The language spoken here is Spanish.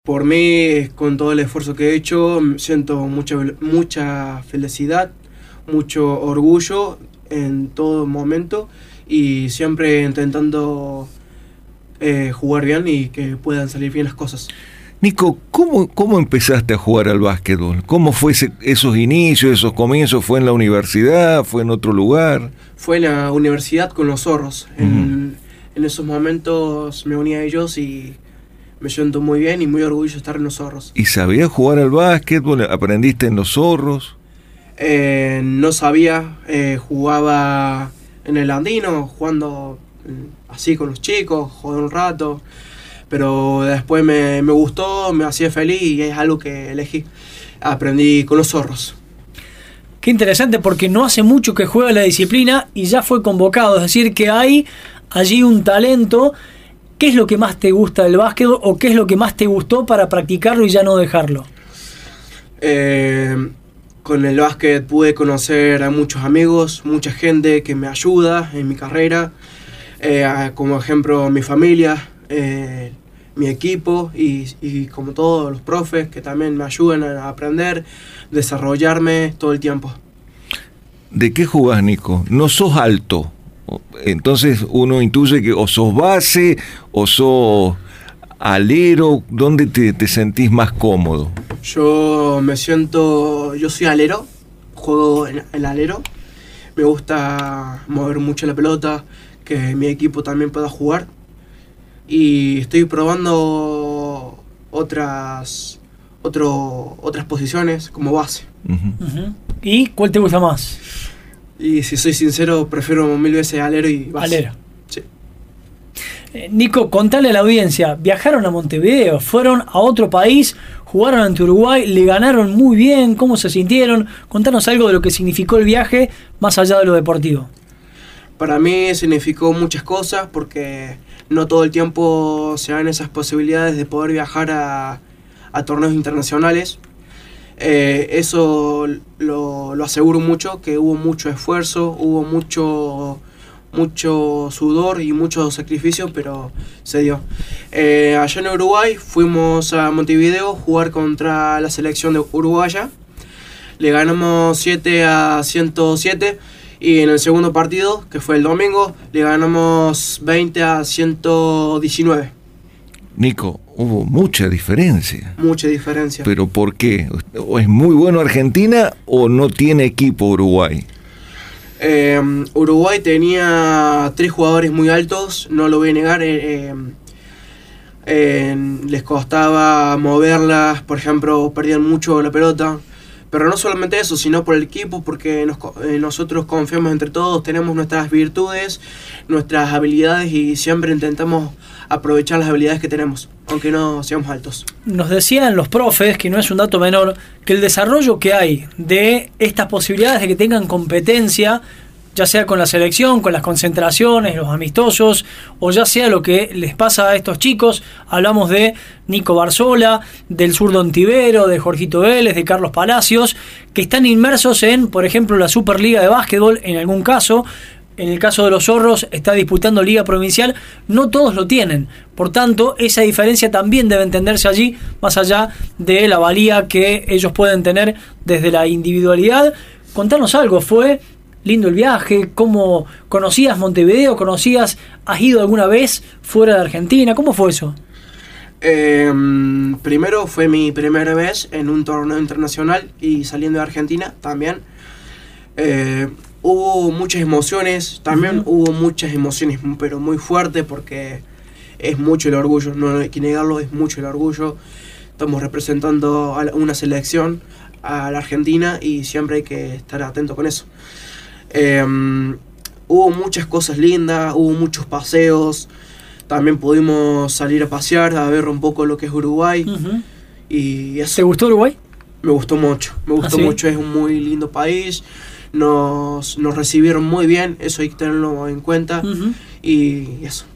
Por mí, con todo el esfuerzo que he hecho, siento mucha felicidad, mucho orgullo en todo momento y siempre intentando jugar bien y que puedan salir bien las cosas. Nico, ¿cómo empezaste a jugar al básquetbol? ¿Cómo fue esos inicios, esos comienzos? ¿Fue en la universidad? ¿Fue en otro lugar? Fue en la universidad con los Zorros. En esos momentos me uní a ellos y me siento muy bien y muy orgulloso de estar en los Zorros. ¿Y sabías jugar al básquetbol? ¿Aprendiste en los Zorros? No sabía, jugaba en el Andino, jugando así con los chicos, jugué un rato, pero después me gustó, me hacía feliz y es algo que elegí. Aprendí con los Zorros. Qué interesante, porque no hace mucho que juega la disciplina y ya fue convocado, es decir, que hay allí un talento. ¿Qué es lo que más te gusta del básquetbol o qué es lo que más te gustó para practicarlo y ya no dejarlo? Con el básquet pude conocer a muchos amigos, mucha gente que me ayuda en mi carrera, como ejemplo mi familia, mi equipo y como todos los profes que también me ayudan a aprender, desarrollarme todo el tiempo. ¿De qué jugás, Nico? No sos alto, entonces uno intuye que o sos base o sos alero. ¿Dónde te sentís más cómodo? Yo soy alero, juego en el alero, me gusta mover mucho la pelota, que mi equipo también pueda jugar y estoy probando otras posiciones como base. Uh-huh. ¿Y cuál te gusta más? Y si soy sincero, prefiero 1000 veces alero y base. Alero. Sí. Nico, contale a la audiencia, viajaron a Montevideo, fueron a otro país, jugaron ante Uruguay, le ganaron muy bien, ¿cómo se sintieron? Contanos algo de lo que significó el viaje, más allá de lo deportivo. Para mí significó muchas cosas, porque no todo el tiempo se dan esas posibilidades de poder viajar a torneos internacionales. Eso lo aseguro mucho, que hubo mucho esfuerzo, hubo mucho sudor y mucho sacrificio, pero se dio. Allá en Uruguay fuimos a Montevideo a jugar contra la selección de uruguaya. Le ganamos 7-107 y en el segundo partido, que fue el domingo, le ganamos 20-119. Nico, hubo mucha diferencia. Mucha diferencia. ¿Pero por qué? ¿O es muy bueno Argentina o no tiene equipo Uruguay? Uruguay tenía 3 jugadores muy altos, no lo voy a negar. Les costaba moverlas, por ejemplo, perdían mucho la pelota. Pero no solamente eso, sino por el equipo, porque nosotros confiamos entre todos, tenemos nuestras virtudes, nuestras habilidades y siempre intentamos aprovechar las habilidades que tenemos, aunque no seamos altos. Nos decían los profes, que no es un dato menor, que el desarrollo que hay de estas posibilidades de que tengan competencia, ya sea con la selección, con las concentraciones, los amistosos, o ya sea lo que les pasa a estos chicos. Hablamos de Nico Barzola, del zurdo Ontivero, de Jorgito Vélez, de Carlos Palacios, que están inmersos en, por ejemplo, la Superliga de Básquetbol, en algún caso. En el caso de los Zorros está disputando Liga Provincial, no todos lo tienen. Por tanto, esa diferencia también debe entenderse allí, más allá de la valía que ellos pueden tener desde la individualidad. Contanos algo, ¿fue lindo el viaje? ¿Cómo conocías Montevideo? ¿Has ido alguna vez fuera de Argentina? ¿Cómo fue eso? Primero fue mi primera vez en un torneo internacional y saliendo de Argentina también. Hubo muchas emociones, también hubo muchas emociones, pero muy fuertes, porque es mucho el orgullo, no hay que negarlo, es mucho el orgullo. Estamos representando a una selección, a la Argentina, y siempre hay que estar atento con eso. Hubo muchas cosas lindas, hubo muchos paseos, también pudimos salir a pasear, a ver un poco lo que es Uruguay. Y eso. ¿Te gustó Uruguay? Me gustó mucho, mucho, es un muy lindo país. Nos recibieron muy bien, eso hay que tenerlo en cuenta. Y eso.